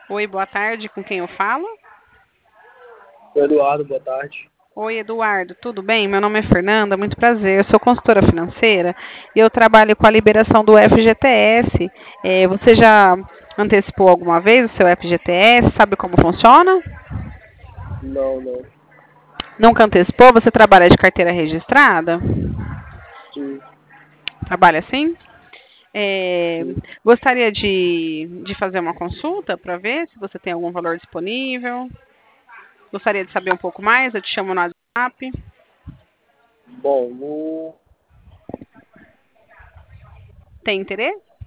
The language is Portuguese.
Oi, boa tarde, com quem eu falo? Eduardo, boa tarde. Oi, Eduardo, tudo bem? Meu nome é Fernanda, muito prazer. Eu sou consultora financeira e eu trabalho com a liberação do FGTS. Você já antecipou alguma vez o seu FGTS? Sabe como funciona? Não, não. Nunca antecipou? Você trabalha de carteira registrada? Sim, Trabalha assim? É, sim. Gostaria de fazer uma consulta para ver se você tem algum valor disponível. Gostaria de saber um pouco mais? Eu te chamo no WhatsApp. Bom, no... Tem interesse?